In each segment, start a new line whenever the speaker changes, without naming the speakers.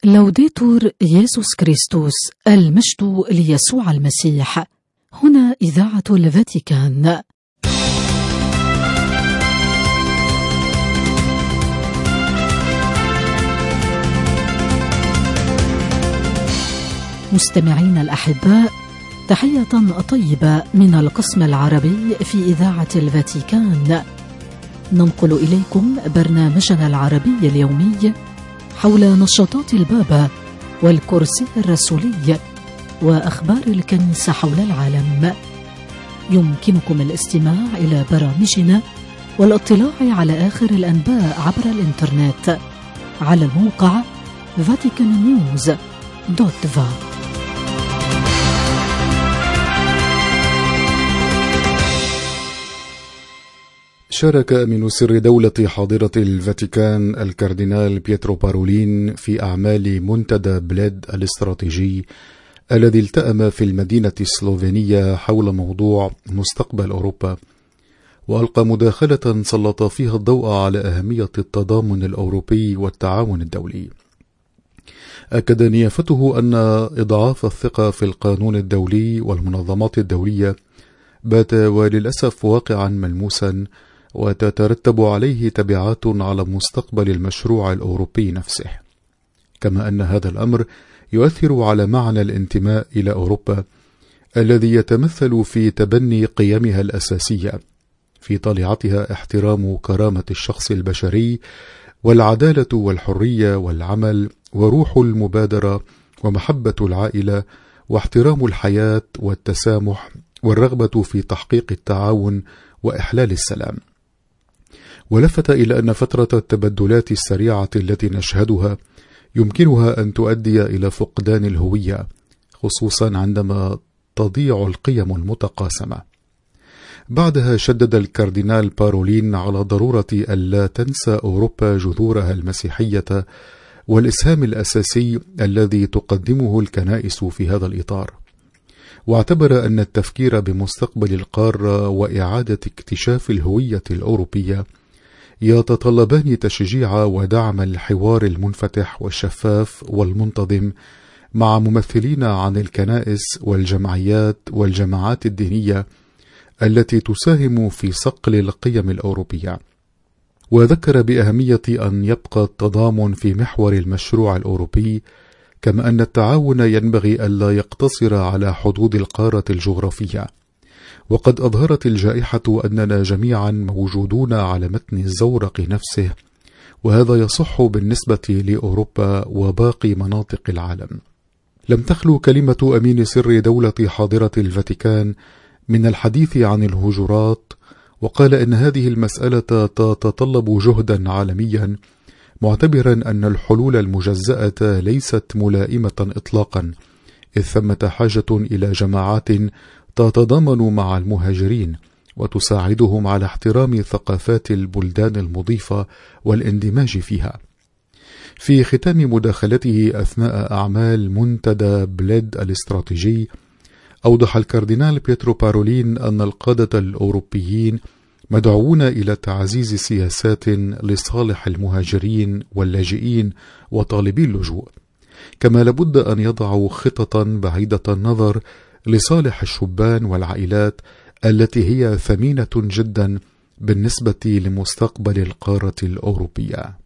لوديتور يسوع كريستوس، المجد ليسوع المسيح. هنا إذاعة الفاتيكان. مستمعين الأحباء، تحية طيبة من القسم العربي في إذاعة الفاتيكان. ننقل إليكم برنامجنا العربي اليومي حول نشاطات البابا والكرسي الرسولي وأخبار الكنيسة حول العالم. يمكنكم الاستماع إلى برامجنا والاطلاع على آخر الأنباء عبر الإنترنت على الموقع vaticannews.va.
شارك أمين سر دولة حاضرة الفاتيكان الكاردينال بيترو بارولين في أعمال منتدى بلاد الاستراتيجي الذي التأم في المدينة السلوفينية حول موضوع مستقبل أوروبا، وألقى مداخلة سلط فيها الضوء على أهمية التضامن الأوروبي والتعاون الدولي. أكد نيافته أن إضعاف الثقة في القانون الدولي والمنظمات الدولية بات وللأسف واقعا ملموسا، وتترتب عليه تبعات على مستقبل المشروع الأوروبي نفسه، كما أن هذا الأمر يؤثر على معنى الانتماء إلى أوروبا الذي يتمثل في تبني قيمها الأساسية، في طليعتها احترام كرامة الشخص البشري والعدالة والحرية والعمل وروح المبادرة ومحبة العائلة واحترام الحياة والتسامح والرغبة في تحقيق التعاون وإحلال السلام. ولفت إلى أن فترة التبدلات السريعة التي نشهدها يمكنها أن تؤدي إلى فقدان الهوية، خصوصا عندما تضيع القيم المتقاسمة. بعدها شدد الكاردينال بارولين على ضرورة ألا تنسى أوروبا جذورها المسيحية والإسهام الأساسي الذي تقدمه الكنائس في هذا الإطار، واعتبر أن التفكير بمستقبل القارة وإعادة اكتشاف الهوية الأوروبية يتطلبان تشجيع ودعم الحوار المنفتح والشفاف والمنتظم مع ممثلين عن الكنائس والجمعيات والجماعات الدينية التي تساهم في صقل القيم الأوروبية. وذكر بأهمية أن يبقى التضامن في محور المشروع الأوروبي، كما أن التعاون ينبغي ألا يقتصر على حدود القارة الجغرافية. وقد أظهرت الجائحة أننا جميعا موجودون على متن الزورق نفسه، وهذا يصح بالنسبة لأوروبا وباقي مناطق العالم. لم تخلو كلمة أمين سر دولة حاضرة الفاتيكان من الحديث عن الهجرات، وقال إن هذه المسألة تتطلب جهدا عالميا، معتبرا أن الحلول المجزأة ليست ملائمة إطلاقا، إذ ثمة حاجة إلى جماعات تتضامن مع المهاجرين وتساعدهم على احترام ثقافات البلدان المضيفة والاندماج فيها. في ختام مداخلته أثناء أعمال منتدى بلاد الاستراتيجي، أوضح الكاردينال بيترو بارولين أن القادة الأوروبيين مدعوون إلى تعزيز سياسات لصالح المهاجرين واللاجئين وطالبي اللجوء، كما لابد أن يضعوا خططا بعيدة النظر لصالح الشبان والعائلات التي هي ثمينة جدا بالنسبة لمستقبل القارة الأوروبية.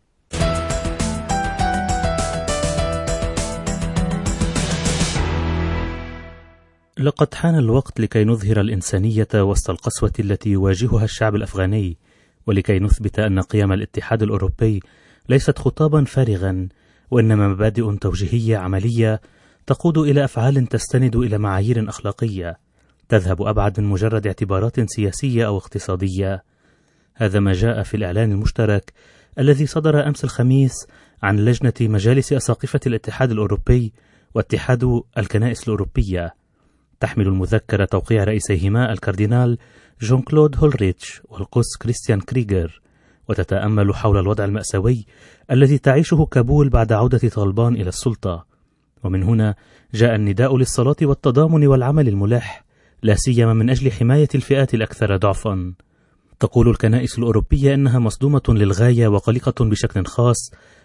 لقد حان الوقت لكي نظهر الإنسانية وسط القسوة التي يواجهها الشعب الأفغاني، ولكي نثبت أن قيم الاتحاد الأوروبي ليست خطابا فارغا، وإنما مبادئ توجيهية عملية تقود إلى أفعال تستند إلى معايير أخلاقية تذهب أبعد من مجرد اعتبارات سياسية أو اقتصادية. هذا ما جاء في الإعلان المشترك الذي صدر أمس الخميس عن لجنة مجالس أساقفة الاتحاد الأوروبي واتحاد الكنائس الأوروبية. تحمل المذكرة توقيع رئيسيهما الكاردينال جون كلود هولريتش والقس كريستيان كريغر، وتتأمل حول الوضع المأساوي الذي تعيشه كابول بعد عودة طالبان إلى السلطة. ومن هنا جاء النداء للصلاة والتضامن والعمل الملح، لا سيما من أجل حماية الفئات الأكثر ضعفا. تقول الكنائس الأوروبية أنها مصدومة للغاية وقلقة بشكل خاص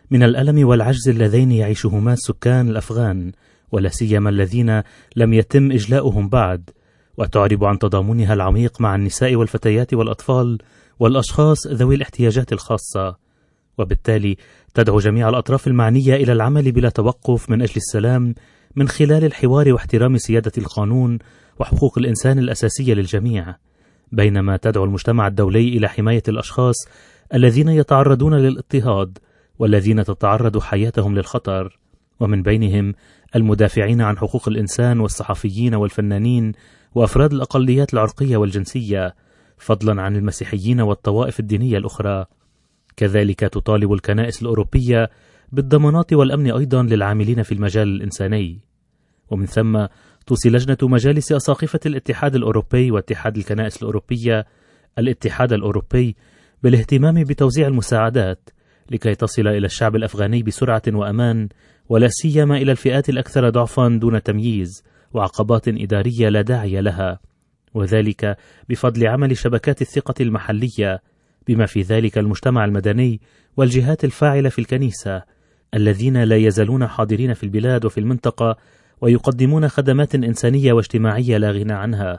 من الألم والعجز اللذين يعيشهما السكان الأفغان، ولا سيما الذين لم يتم إجلاؤهم بعد، وتعرب عن تضامنها العميق مع النساء والفتيات والأطفال والأشخاص ذوي الاحتياجات الخاصة، وبالتالي تدعو جميع الأطراف المعنية إلى العمل بلا توقف من أجل السلام من خلال الحوار واحترام سيادة القانون وحقوق الإنسان الأساسية للجميع، بينما تدعو المجتمع الدولي إلى حماية الأشخاص الذين يتعرضون للاضطهاد والذين تتعرض حياتهم للخطر، ومن بينهم المدافعين عن حقوق الإنسان والصحفيين والفنانين وأفراد الأقليات العرقية والجنسية، فضلا عن المسيحيين والطوائف الدينية الأخرى. كذلك تطالب الكنائس الأوروبية بالضمانات والأمن أيضا للعاملين في المجال الإنساني. ومن ثم توصي لجنة مجالس أساقفة الاتحاد الأوروبي واتحاد الكنائس الأوروبية الاتحاد الأوروبي بالاهتمام بتوزيع المساعدات لكي تصل إلى الشعب الأفغاني بسرعة وأمان، ولا سيما إلى الفئات الأكثر ضعفا دون تمييز وعقبات إدارية لا داعي لها، وذلك بفضل عمل شبكات الثقة المحلية بما في ذلك المجتمع المدني والجهات الفاعلة في الكنيسة الذين لا يزالون حاضرين في البلاد وفي المنطقة ويقدمون خدمات إنسانية واجتماعية لا غنى عنها.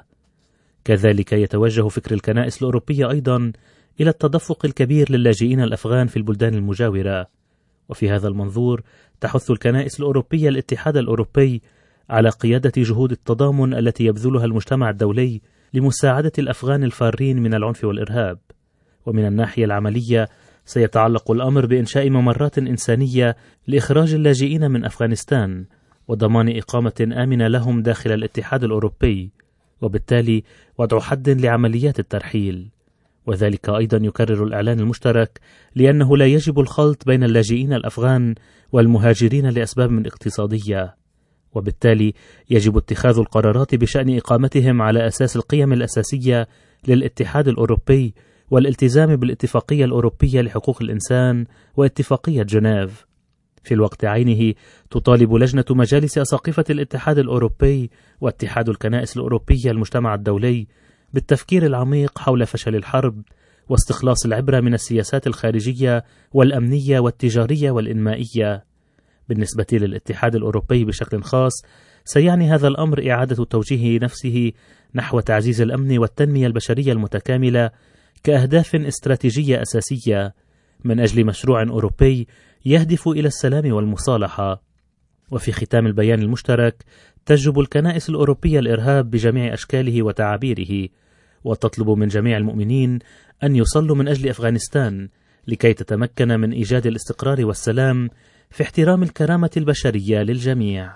كذلك يتوجه فكر الكنائس الأوروبية أيضا إلى التدفق الكبير للاجئين الأفغان في البلدان المجاورة، وفي هذا المنظور تحث الكنائس الأوروبية الاتحاد الأوروبي على قيادة جهود التضامن التي يبذلها المجتمع الدولي لمساعدة الأفغان الفارين من العنف والإرهاب. ومن الناحية العملية سيتعلق الأمر بإنشاء ممرات إنسانية لإخراج اللاجئين من أفغانستان وضمان إقامة آمنة لهم داخل الاتحاد الأوروبي، وبالتالي وضع حد لعمليات الترحيل. وذلك أيضا يكرر الإعلان المشترك لأنه لا يجب الخلط بين اللاجئين الأفغان والمهاجرين لأسباب اقتصادية، وبالتالي يجب اتخاذ القرارات بشأن إقامتهم على أساس القيم الأساسية للاتحاد الأوروبي والالتزام بالاتفاقية الأوروبية لحقوق الإنسان واتفاقية جنيف. في الوقت عينه تطالب لجنة مجالس أساقفة الاتحاد الأوروبي واتحاد الكنائس الأوروبية المجتمع الدولي بالتفكير العميق حول فشل الحرب واستخلاص العبرة من السياسات الخارجية والأمنية والتجارية والإنمائية. بالنسبة للاتحاد الأوروبي بشكل خاص سيعني هذا الأمر إعادة توجيه نفسه نحو تعزيز الأمن والتنمية البشرية المتكاملة كأهداف استراتيجية أساسية من أجل مشروع أوروبي يهدف إلى السلام والمصالحة. وفي ختام البيان المشترك تجب الكنائس الأوروبية الإرهاب بجميع أشكاله وتعابيره، وتطلب من جميع المؤمنين أن يصلوا من أجل أفغانستان لكي تتمكن من إيجاد الاستقرار والسلام في احترام الكرامة البشرية للجميع.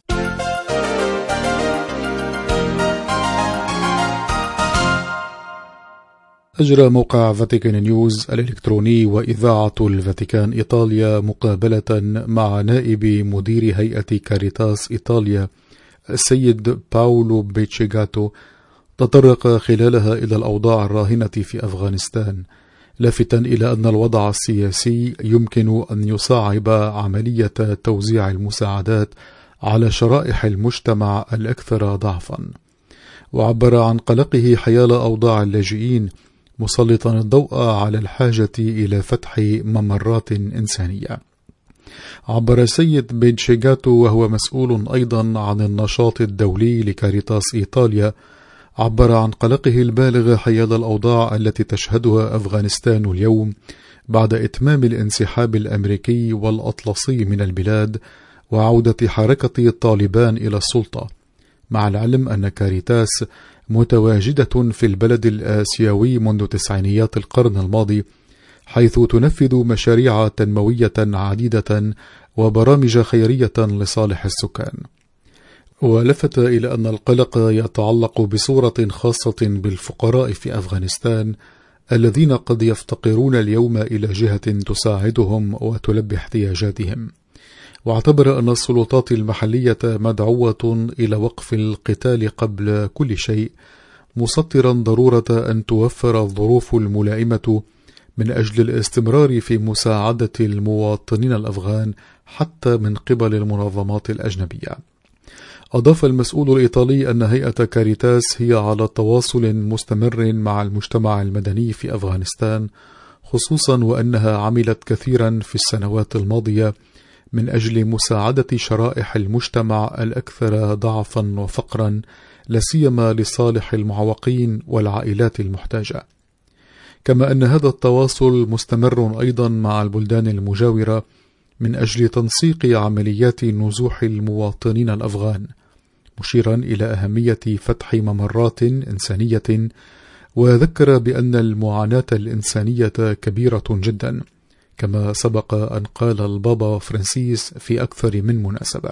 أجرى موقع فاتيكان نيوز الإلكتروني وإذاعة الفاتيكان إيطاليا مقابلة مع نائب مدير هيئة كاريتاس إيطاليا السيد باولو بيتشيغاتو، تطرق خلالها إلى الأوضاع الراهنة في أفغانستان، لافتا إلى أن الوضع السياسي يمكن أن يصعب عملية توزيع المساعدات على شرائح المجتمع الأكثر ضعفا، وعبر عن قلقه حيال أوضاع اللاجئين، مسلطا الضوء على الحاجة إلى فتح ممرات إنسانية. عبر السيد بيتشيغاتو وهو مسؤول أيضا عن النشاط الدولي لكاريتاس إيطاليا، عبر عن قلقه البالغ حيال الأوضاع التي تشهدها أفغانستان اليوم بعد إتمام الانسحاب الأمريكي والأطلسي من البلاد وعودة حركة الطالبان إلى السلطة، مع العلم أن كاريتاس متواجدة في البلد الآسيوي منذ تسعينيات القرن الماضي، حيث تنفذ مشاريع تنموية عديدة وبرامج خيرية لصالح السكان. ولفت إلى أن القلق يتعلق بصورة خاصة بالفقراء في أفغانستان الذين قد يفتقرون اليوم إلى جهة تساعدهم وتلبي احتياجاتهم، واعتبر أن السلطات المحلية مدعوة إلى وقف القتال قبل كل شيء، مسطرا ضرورة أن توفر الظروف الملائمة من أجل الاستمرار في مساعدة المواطنين الأفغان حتى من قبل المنظمات الأجنبية. أضاف المسؤول الإيطالي أن هيئة كاريتاس هي على تواصل مستمر مع المجتمع المدني في أفغانستان، خصوصا وأنها عملت كثيرا في السنوات الماضية من أجل مساعدة شرائح المجتمع الأكثر ضعفا وفقرا، لاسيما لصالح المعوقين والعائلات المحتاجة. كما أن هذا التواصل مستمر أيضا مع البلدان المجاورة من أجل تنسيق عمليات نزوح المواطنين الأفغان، مشيرا إلى أهمية فتح ممرات إنسانية، وذكر بأن المعاناة الإنسانية كبيرة جدا، كما سبق أن قال البابا فرانسيس في أكثر من مناسبة.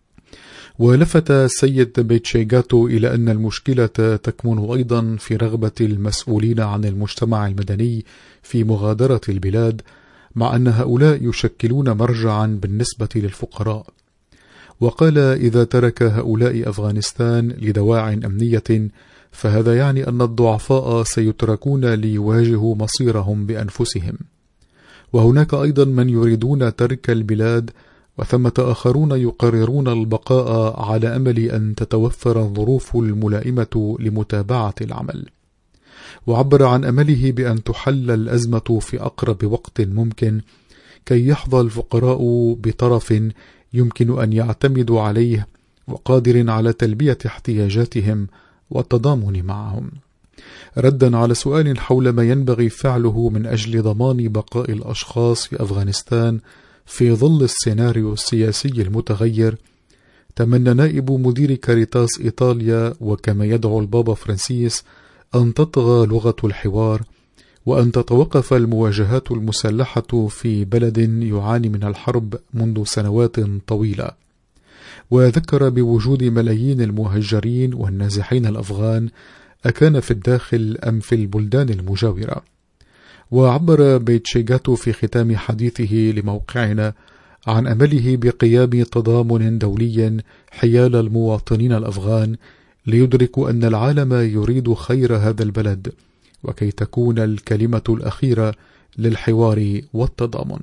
ولفت السيد بيتشيغاتو إلى أن المشكلة تكمن أيضا في رغبة المسؤولين عن المجتمع المدني في مغادرة البلاد، مع أن هؤلاء يشكلون مرجعا بالنسبة للفقراء. وقال: إذا ترك هؤلاء أفغانستان لدواع أمنية، فهذا يعني أن الضعفاء سيتركون ليواجهوا مصيرهم بأنفسهم. وهناك أيضا من يريدون ترك البلاد، وثمة آخرون يقررون البقاء على أمل أن تتوفر الظروف الملائمة لمتابعة العمل. وعبر عن أمله بأن تحل الأزمة في أقرب وقت ممكن، كي يحظى الفقراء بطرف يمكن أن يعتمدوا عليه وقادر على تلبية احتياجاتهم والتضامن معهم. ردا على سؤال حول ما ينبغي فعله من أجل ضمان بقاء الأشخاص في أفغانستان في ظل السيناريو السياسي المتغير، تمنى نائب مدير كاريتاس إيطاليا، وكما يدعو البابا فرانسيس، أن تطغى لغة الحوار، وأن تتوقف المواجهات المسلحة في بلد يعاني من الحرب منذ سنوات طويلة. وذكر بوجود ملايين المهجرين والنازحين الأفغان، أكان في الداخل أم في البلدان المجاورة. وعبر بيتشيغاتو في ختام حديثه لموقعنا عن أمله بقيام تضامن دولي حيال المواطنين الأفغان، ليدركوا أن العالم يريد خير هذا البلد، وكي تكون الكلمة الأخيرة للحوار والتضامن.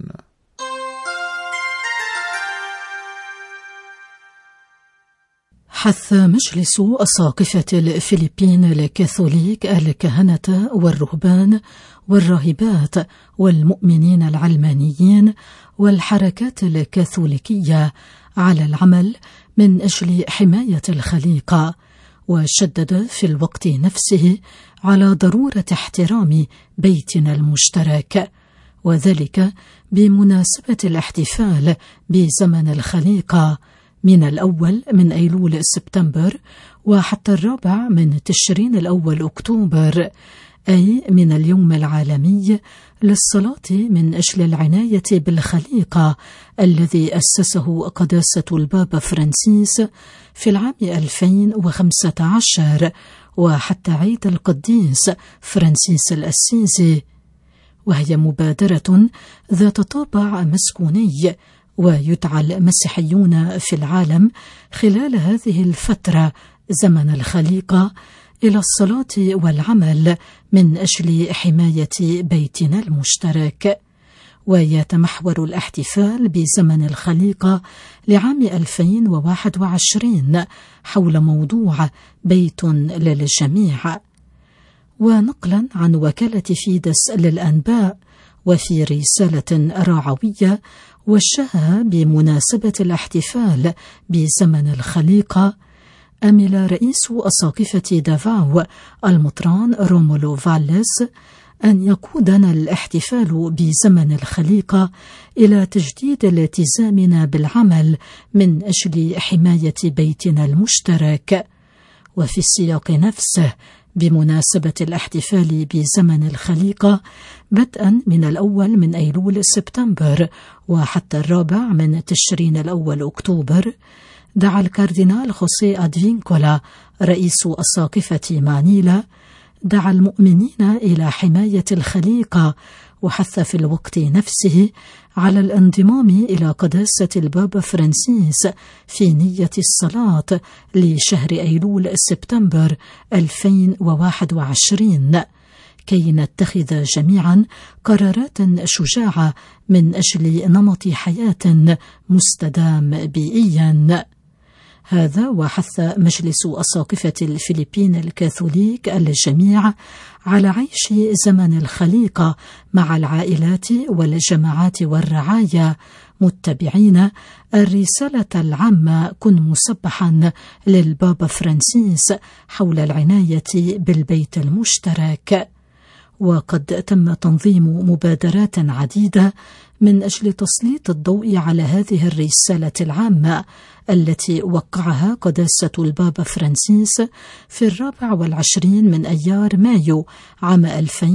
حث مجلس أساقفة الفلبين الكاثوليك الكهنة والرهبان والراهبات والمؤمنين العلمانيين والحركات الكاثوليكية على العمل من أجل حماية الخليقة، وشدد في الوقت نفسه على ضرورة احترام بيتنا المشترك، وذلك بمناسبة الاحتفال بزمن الخليقة من 1 من أيلول سبتمبر وحتى 4 من تشرين الأول أكتوبر، أي من اليوم العالمي للصلاة من أجل العناية بالخليقة الذي أسسه قداسة البابا فرانسيس في العام 2015، وحتى عيد القديس فرانسيس الأسيسي، وهي مبادرة ذات طابع مسكوني، ويدعى المسيحيون في العالم خلال هذه الفترة زمن الخليقة إلى الصلاة والعمل من أجل حماية بيتنا المشترك. ويتمحور الاحتفال بزمن الخليقة لعام 2021 حول موضوع بيت للجميع. ونقلا عن وكالة فيدس للأنباء، وفي رسالة راعوية وجهها بمناسبة الاحتفال بزمن الخليقة، أمل رئيس أساقفة دافاو المطران رومولو فاليس أن يقودنا الاحتفال بزمن الخليقة إلى تجديد الالتزامنا بالعمل من أجل حماية بيتنا المشترك. وفي السياق نفسه، بمناسبة الاحتفال بزمن الخليقة بدءا من 1 من أيلول سبتمبر وحتى 4 من تشرين الأول أكتوبر، دعا الكاردينال خوسيه أدفينكولا رئيس أساقفة مانيلا دعا المؤمنين إلى حماية الخليقة، وحث في الوقت نفسه على الانضمام إلى قداسة البابا فرانسيس في نية الصلاة لشهر أيلول سبتمبر 2021 كي نتخذ جميعا قرارات شجاعة من أجل نمط حياة مستدام بيئيا. هذا وحث مجلس أساقفة الفلبين الكاثوليك الجميع على عيش زمن الخليقة مع العائلات والجماعات والرعايا، متبعين الرسالة العامة كن مسبحا للبابا فرانسيس حول العناية بالبيت المشترك. وقد تم تنظيم مبادرات عديدة من أجل تسليط الضوء على هذه الرسالة العامة التي وقعها قداسة البابا فرانسيس في 24 من أيار مايو عام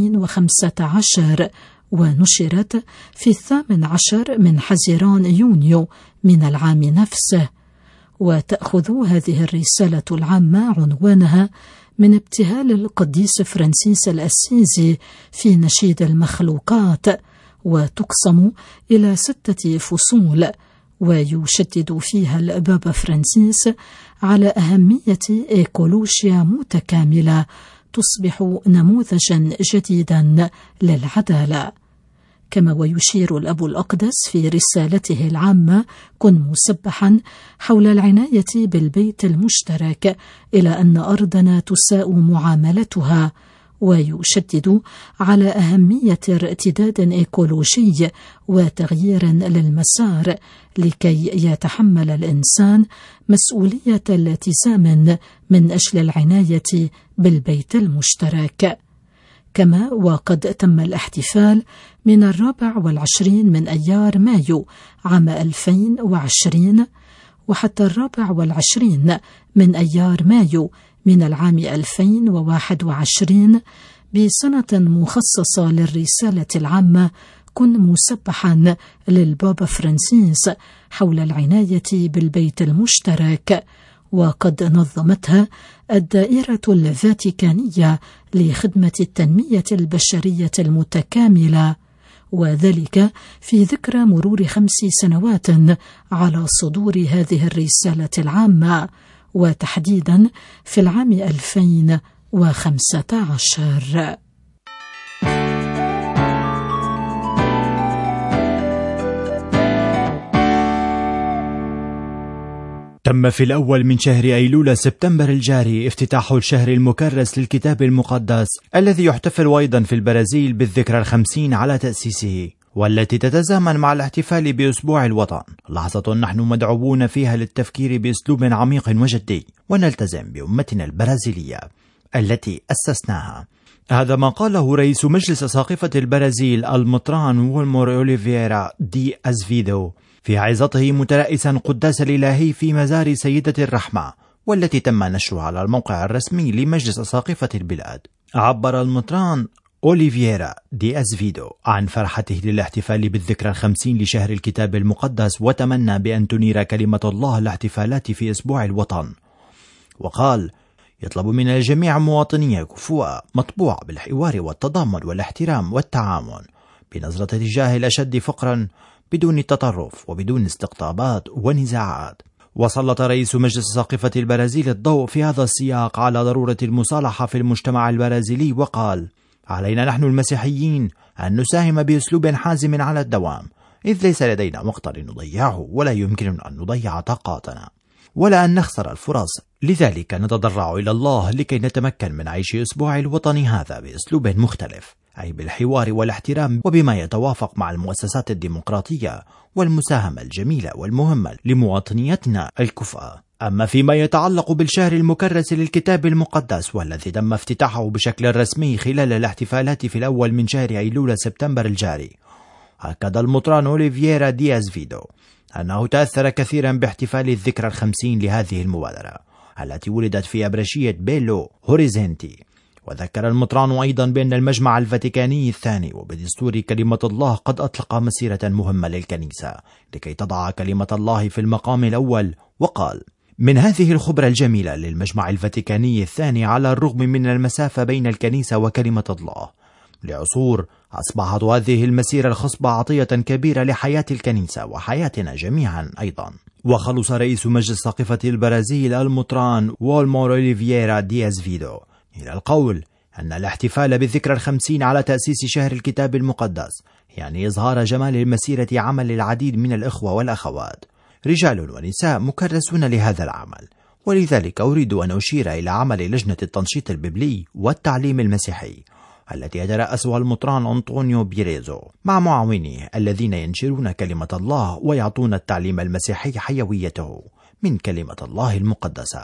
2015، ونشرت في 18 من حزيران يونيو من العام نفسه. وتأخذ هذه الرسالة العامة عنوانها من ابتهال القديس فرانسيس الأسيزي في نشيد المخلوقات، وتقسم إلى 6 فصول، ويشدد فيها البابا فرانسيس على أهمية إيكولوجيا متكاملة تصبح نموذجا جديدا للعدالة. كما ويشير الأب الأقدس في رسالته العامة كن مسبحا حول العناية بالبيت المشترك إلى أن أرضنا تساء معاملتها، ويشدد على أهمية ارتداد إيكولوجي وتغيير للمسار لكي يتحمل الإنسان مسؤولية الالتزام من أجل العناية بالبيت المشترك. كما وقد تم الاحتفال من 24 من أيار مايو عام 2020 وحتى 24 من أيار مايو من العام 2021 بسنة مخصصة للرسالة العامة كن مسبحا للبابا فرانسيس حول العناية بالبيت المشترك، وقد نظمتها الدائرة الفاتيكانية لخدمة التنمية البشرية المتكاملة، وذلك في ذكرى مرور 5 سنوات على صدور هذه الرسالة العامة، وتحديدا في العام 2015.
تم في الأول من شهر أيلول سبتمبر الجاري افتتاح الشهر المكرس للكتاب المقدس الذي يحتفل أيضا في البرازيل بالذكرى 50 على تأسيسه، والتي تتزامن مع الاحتفال بأسبوع الوطن، لحظة نحن مدعوون فيها للتفكير بأسلوب عميق وجدي ونلتزم بأمتنا البرازيلية التي أسسناها. هذا ما قاله رئيس مجلس أساقفة البرازيل المطران وولمور أوليفيرا دي أزفيدو في عظته مترأسا قداس الإلهي في مزار سيدة الرحمة، والتي تم نشرها على الموقع الرسمي لمجلس أساقفة البلاد. عبر المطران أوليفيرا دي أزفيدو عن فرحته للاحتفال بالذكرى 50 لشهر الكتاب المقدس، وتمنى بأن تنير كلمة الله الاحتفالات في أسبوع الوطن، وقال: يطلب من الجميع مواطنية كفؤة مطبوع بالحوار والتضامن والاحترام والتعاون بنظرة تجاه الأشد فقرا بدون تطرف وبدون استقطابات ونزاعات. وسلط رئيس مجلس أساقفة البرازيل الضوء في هذا السياق على ضرورة المصالحة في المجتمع البرازيلي، وقال: علينا نحن المسيحيين أن نساهم بأسلوب حازم على الدوام، إذ ليس لدينا وقتا لنضيعه، ولا يمكننا أن نضيع طاقاتنا ولا أن نخسر الفرص. لذلك نتضرع إلى الله لكي نتمكن من عيش أسبوع الوطن هذا بأسلوب مختلف، أي بالحوار والاحترام وبما يتوافق مع المؤسسات الديمقراطية والمساهمة الجميلة والمهمة لمواطنيتنا الكفء. أما فيما يتعلق بالشهر المكرس للكتاب المقدس والذي تم افتتاحه بشكل رسمي خلال الاحتفالات في الأول من شهر أيلول سبتمبر الجاري، أكد المطران أوليفيرا دي أزفيدو أنه تأثر كثيرا باحتفال الذكرى 50 لهذه المبادرة التي ولدت في أبرشية بيلو هوريزنتي. وذكر المطران أيضا بأن المجمع الفاتيكاني الثاني وبدستور كلمة الله قد أطلق مسيرة مهمة للكنيسة لكي تضع كلمة الله في المقام الأول، وقال: من هذه الخبرة الجميلة للمجمع الفاتيكاني الثاني، على الرغم من المسافة بين الكنيسة وكلمة الله لعصور، أصبحت هذه المسيرة الخصبة عطية كبيرة لحياة الكنيسة وحياتنا جميعا أيضا. وخلص رئيس مجلس أساقفة البرازيل المطران وولمور أوليفيرا دي أزفيدو إلى القول أن الاحتفال بالذكرى 50 على تأسيس شهر الكتاب المقدس يعني إظهار جمال المسيرة عمل العديد من الإخوة والأخوات رجال ونساء مكرسون لهذا العمل، ولذلك أريد أن أشير إلى عمل لجنة التنشيط الببلي والتعليم المسيحي التي يترأسها المطران أنطونيو بيريزو مع معاونيه الذين ينشرون كلمة الله ويعطون التعليم المسيحي حيويته من كلمة الله المقدسة.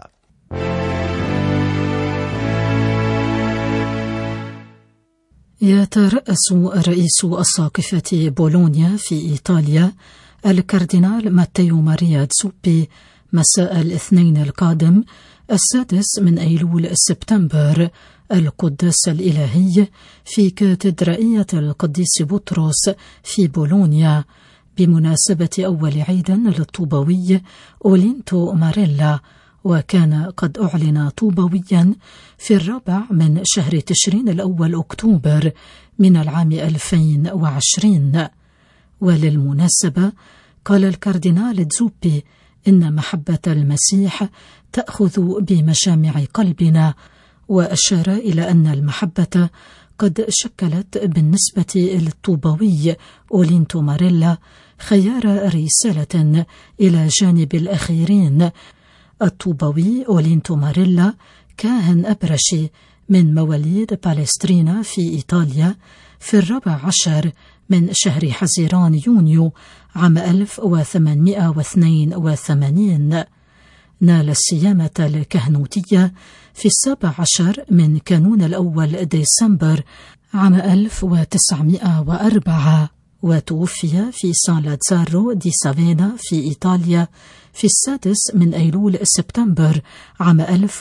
يترأس رئيس أساقفة بولونيا في إيطاليا الكاردينال ماتيو ماريا تزوبي مساء الاثنين القادم 6 من أيلول سبتمبر القداس الإلهي في كاتدرائية القديس بطرس في بولونيا بمناسبة أول عيد للطوبوي أولينتو ماريلا، وكان قد أعلن طوبويا في 4 من شهر تشرين الأول أكتوبر من العام 2020. وللمناسبة قال الكاردينال تزوبي إن محبة المسيح تأخذ بمجامع قلبنا، وأشار إلى أن المحبة قد شكلت بالنسبة للطوبوي أولينتو ماريلا خيار رسالة إلى جانب الأخيرين. الطوبوي أولينتو ماريلا كاهن أبرشي من مواليد بالسترينا في إيطاليا في 14 من شهر حزيران يونيو عام 1882. نال السيامة الكهنوتية في 17 من كانون الأول ديسمبر عام 1904، وتوفي في سان لازارو دي سافينا في إيطاليا في 6 من أيلول سبتمبر عام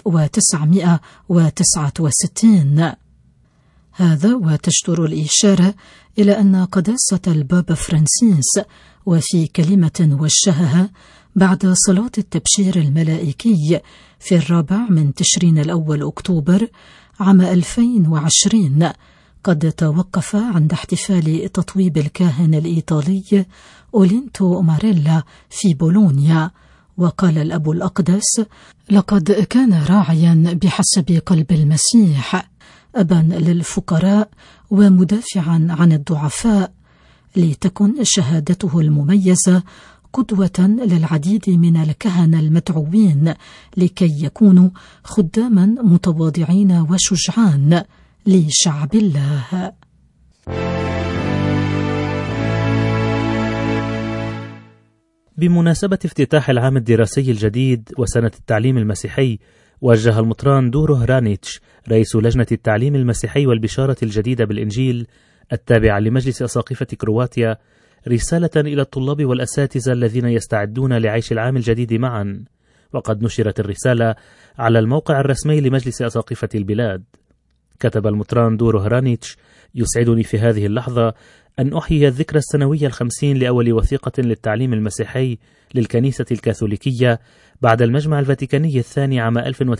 1969. هذا وتجدر الإشارة إلى أن قداسة البابا فرانسيس وفي كلمة وجهها بعد صلاة التبشير الملائكي في 4 من تشرين الأول أكتوبر عام 2020 قد توقف عند احتفال تطويب الكاهن الإيطالي أولينتو ماريلا في بولونيا. وقال الأب الأقدس: لقد كان راعيا بحسب قلب المسيح، أبا للفقراء ومدافعا عن الضعفاء، لتكن شهادته المميزة قدوة للعديد من الكهنة المدعوين لكي يكونوا خداما متواضعين وشجعان لشعب الله.
بمناسبة افتتاح العام الدراسي الجديد وسنة التعليم المسيحي، وجه المطران دورو هرانيتش رئيس لجنة التعليم المسيحي والبشارة الجديدة بالإنجيل التابعة لمجلس أساقفة كرواتيا رسالة إلى الطلاب والأساتذة الذين يستعدون لعيش العام الجديد معا. وقد نشرت الرسالة على الموقع الرسمي لمجلس أساقفة البلاد. كتب المطران دورو هرانيتش: يسعدني في هذه اللحظة أن أحيي الذكرى السنوية 50 لأول وثيقة للتعليم المسيحي للكنيسة الكاثوليكية بعد المجمع الفاتيكاني الثاني عام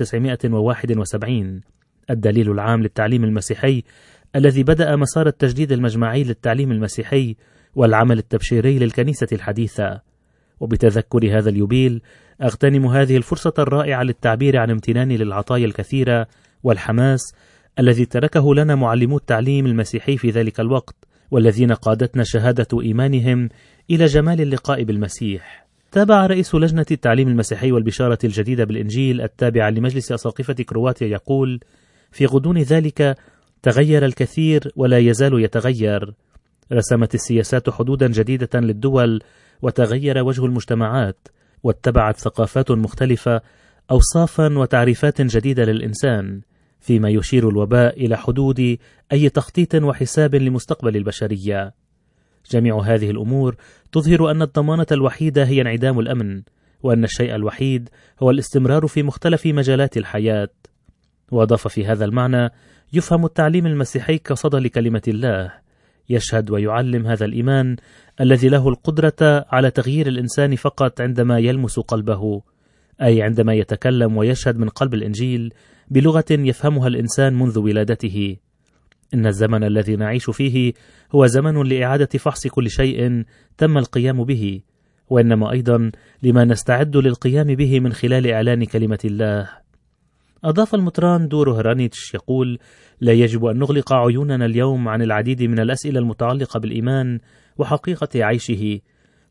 1971، الدليل العام للتعليم المسيحي الذي بدأ مسار التجديد المجمعي للتعليم المسيحي والعمل التبشيري للكنيسة الحديثة. وبتذكر هذا اليوبيل أغتنم هذه الفرصة الرائعة للتعبير عن امتناني للعطايا الكثيرة والحماس الذي تركه لنا معلمو التعليم المسيحي في ذلك الوقت، والذين قادتنا شهادة إيمانهم إلى جمال اللقاء بالمسيح. تابع رئيس لجنة التعليم المسيحي والبشارة الجديدة بالإنجيل التابعة لمجلس أساقفة كرواتيا يقول: في غضون ذلك تغير الكثير ولا يزال يتغير. رسمت السياسات حدودا جديدة للدول، وتغير وجه المجتمعات، واتبعت ثقافات مختلفة أوصافا وتعريفات جديدة للإنسان، فيما يشير الوباء إلى حدود أي تخطيط وحساب لمستقبل البشرية. جميع هذه الأمور تظهر أن الضمانة الوحيدة هي انعدام الأمن، وأن الشيء الوحيد هو الاستمرار في مختلف مجالات الحياة. وأضاف: في هذا المعنى يفهم التعليم المسيحي كصدى لكلمة الله، يشهد ويعلم هذا الإيمان الذي له القدرة على تغيير الإنسان فقط عندما يلمس قلبه، أي عندما يتكلم ويشهد من قلب الإنجيل بلغة يفهمها الإنسان منذ ولادته. إن الزمن الذي نعيش فيه هو زمن لإعادة فحص كل شيء تم القيام به، وإنما أيضا لما نستعد للقيام به من خلال إعلان كلمة الله. أضاف المطران دورو هرانيتش يقول: لا يجب أن نغلق عيوننا اليوم عن العديد من الأسئلة المتعلقة بالإيمان وحقيقة عيشه،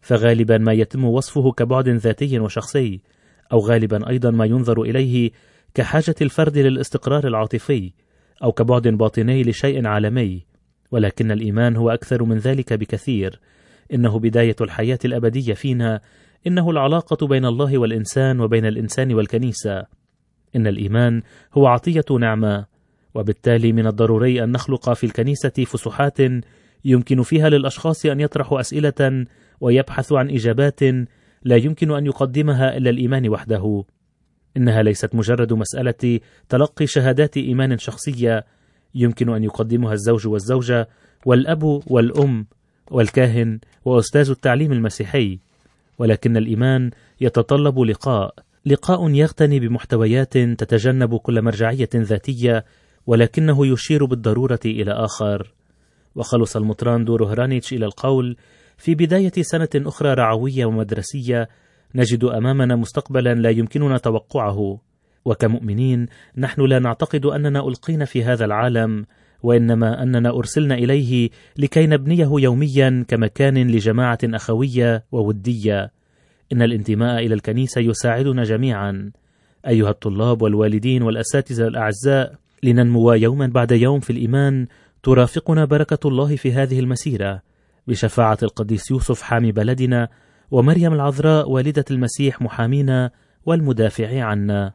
فغالبا ما يتم وصفه كبعد ذاتي وشخصي، أو غالبا أيضا ما ينظر إليه كحاجة الفرد للاستقرار العاطفي، أو كبعد باطني لشيء عالمي. ولكن الإيمان هو أكثر من ذلك بكثير. إنه بداية الحياة الأبدية فينا، إنه العلاقة بين الله والإنسان وبين الإنسان والكنيسة. إن الإيمان هو عطية نعمة، وبالتالي من الضروري أن نخلق في الكنيسة فسحات يمكن فيها للأشخاص أن يطرحوا أسئلة ويبحثوا عن إجابات لا يمكن أن يقدمها إلا الإيمان وحده. إنها ليست مجرد مسألة تلقي شهادات إيمان شخصية يمكن أن يقدمها الزوج والزوجة والأب والأم والكاهن وأستاذ التعليم المسيحي، ولكن الإيمان يتطلب لقاء يغتني بمحتويات تتجنب كل مرجعية ذاتية، ولكنه يشير بالضرورة إلى آخر. وخلص المطران دورو هرانيتش إلى القول: في بداية سنة أخرى رعوية ومدرسية نجد أمامنا مستقبلا لا يمكننا توقعه، وكمؤمنين نحن لا نعتقد أننا ألقينا في هذا العالم، وإنما أننا أرسلنا إليه لكي نبنيه يوميا كمكان لجماعة أخوية وودية. إن الانتماء إلى الكنيسة يساعدنا جميعا أيها الطلاب والوالدين والأساتذة الأعزاء لننمو يوما بعد يوم في الإيمان. ترافقنا بركة الله في هذه المسيرة بشفاعة القديس يوسف حامي بلدنا ومريم العذراء والدة المسيح محامينا والمدافع عنا.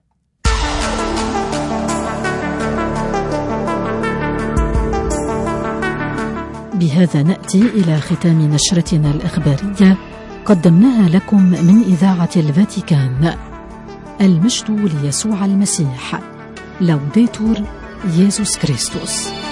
بهذا نأتي إلى ختام نشرتنا الإخبارية قدمناها لكم من إذاعة الفاتيكان. المجد ليسوع المسيح. لوديتور يسوع كريستوس.